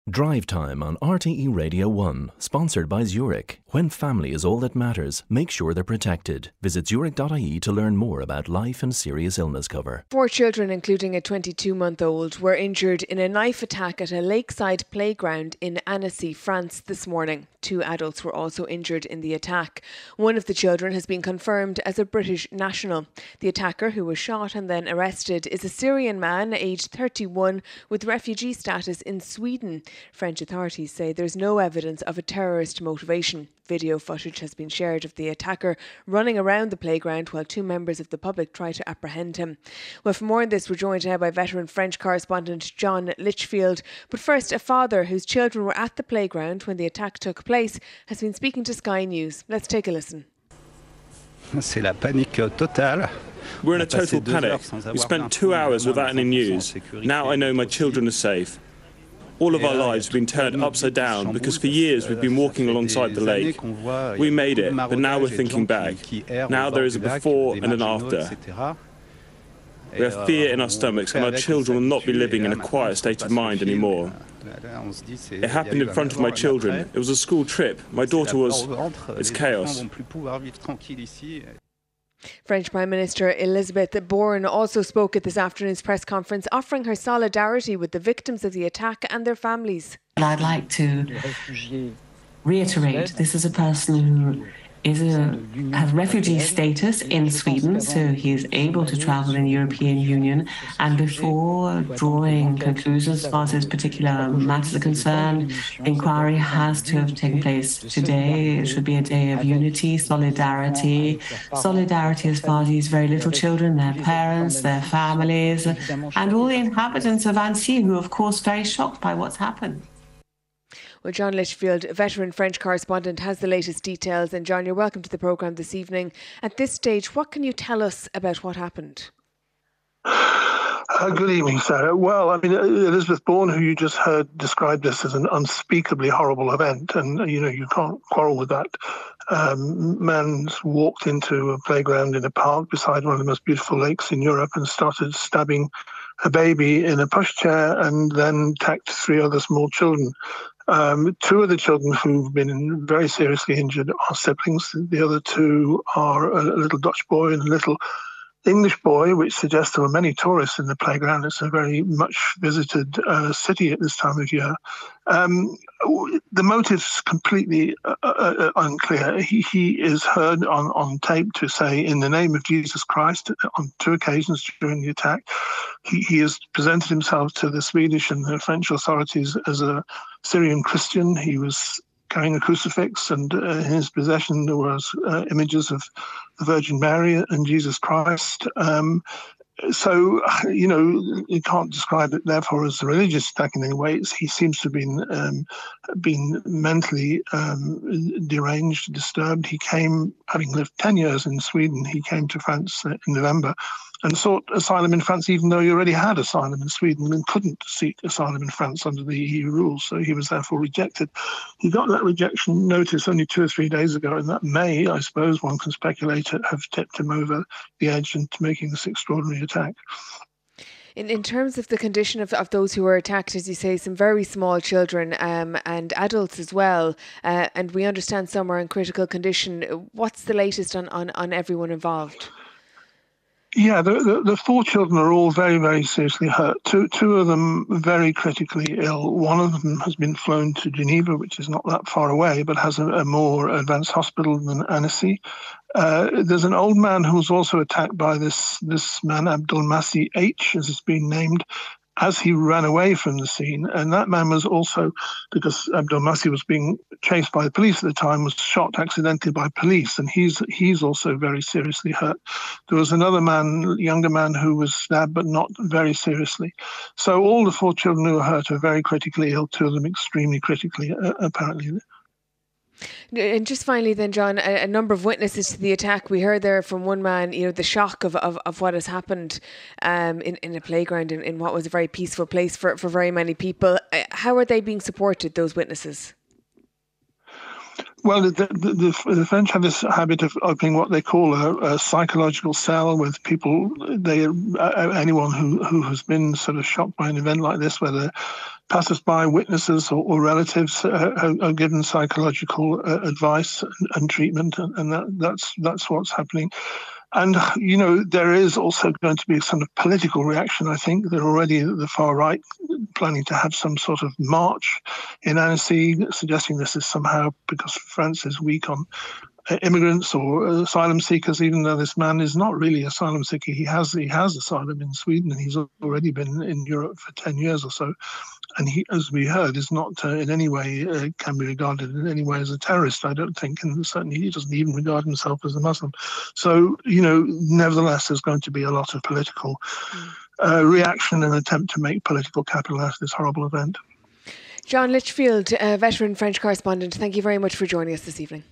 Drive Time on RTE Radio 1, sponsored by Zurich. When family is all that matters, make sure they're protected. Visit zurich.ie to learn more about life and serious illness cover. 4 children, including a 22-month-old, were injured in a knife attack at a lakeside playground in Annecy, France this morning. 2 adults were also injured in the attack. One of the children has been confirmed as a British national. The attacker, who was shot and then arrested, is a Syrian man aged 31 with refugee status in Sweden. French authorities say there's no evidence of a terrorist motivation. Video footage has been shared of the attacker running around the playground while 2 members of the public try to apprehend him. Well, for more on this, we're joined now by veteran French correspondent John Litchfield. But first, a father whose children were at the playground when the attack took place has been speaking to Sky News. Let's take a listen. C'est la panique totale. We're in a total panic. We spent 2 hours without any news. Now I know my children are safe. All of our lives have been turned upside down because for years we've been walking alongside the lake. We made it, but now we're thinking back. Now there is a before and an after. We have fear in our stomachs and our children will not be living in a quiet state of mind anymore. It happened in front of my children. It was a school trip. My daughter was... It's chaos. French Prime Minister Elisabeth Borne also spoke at this afternoon's press conference, offering her solidarity with the victims of the attack and their families. I'd like to reiterate, this is a person who has refugee status in Sweden, so he is able to travel in the European Union. And before drawing conclusions as far as his particular matters are concerned, inquiry has to have taken place today. It should be a day of unity, solidarity as far as these very little children, their parents, their families, and all the inhabitants of Annecy, who are, of course, very shocked by what's happened. Well, John Litchfield, veteran French correspondent, has the latest details. And John, you're welcome to the programme this evening. At this stage, what can you tell us about what happened? Good evening, Sarah. Well, I mean, Elisabeth Borne, who you just heard, described this as an unspeakably horrible event. And, you can't quarrel with that. Man's walked into a playground in a park beside one of the most beautiful lakes in Europe and started stabbing a baby in a pushchair and then attacked 3 other small children. 2 of the children who've been very seriously injured are siblings. The other 2 are a little Dutch boy and a little English boy, which suggests there were many tourists in the playground. It's a very much visited city at this time of year. The motive's completely unclear. He is heard on tape to say, "In the name of Jesus Christ," on 2 occasions during the attack. He has presented himself to the Swedish and the French authorities as a Syrian Christian. He was carrying a crucifix, and in his possession there was images of the Virgin Mary and Jesus Christ. So, you can't describe it, therefore, as a religious attack in any way. He seems to have been mentally deranged, disturbed. He came, having lived 10 years in Sweden, he came to France in November and sought asylum in France, even though he already had asylum in Sweden and couldn't seek asylum in France under the EU rules. So he was therefore rejected. He got that rejection notice only 2 or 3 days ago, and that may, I suppose one can speculate, have tipped him over the edge into making this extraordinary attack. In terms of the condition of those who were attacked, as you say, some very small children and adults as well, and we understand some are in critical condition. What's the latest on everyone involved? Yeah, the 4 children are all very, very seriously hurt. Two of them very critically ill. One of them has been flown to Geneva, which is not that far away, but has a more advanced hospital than Annecy. There's an old man who was also attacked by this man, Abdelmasih H, as it's been named, as he ran away from the scene. And that man was also, because Abdelmasih was being chased by the police at the time, was shot accidentally by police, and he's also very seriously hurt. There was another man, younger man, who was stabbed, but not very seriously. So all the 4 children who were hurt are very critically ill, 2 of them extremely critically, apparently. And just finally then, John, a number of witnesses to the attack. We heard there from one man, the shock of what has happened in a playground in what was a very peaceful place for very many people. How are they being supported, those witnesses? Well, the French have this habit of opening what they call a psychological cell with people. Anyone who has been sort of shocked by an event like this, whether passers-by, witnesses or relatives are given psychological advice and treatment, and that's what's happening. And, there is also going to be a sort of political reaction. I think they're already the far right planning to have some sort of march in Annecy, suggesting this is somehow because France is weak on immigrants or asylum seekers, even though this man is not really asylum seeker. He has asylum in Sweden, and he's already been in Europe for 10 years or so. And he, as we heard, is not in any way, can be regarded in any way as a terrorist, I don't think. And certainly he doesn't even regard himself as a Muslim. So, nevertheless, there's going to be a lot of political reaction and attempt to make political capital out of this horrible event. John Litchfield, a veteran French correspondent, thank you very much for joining us this evening.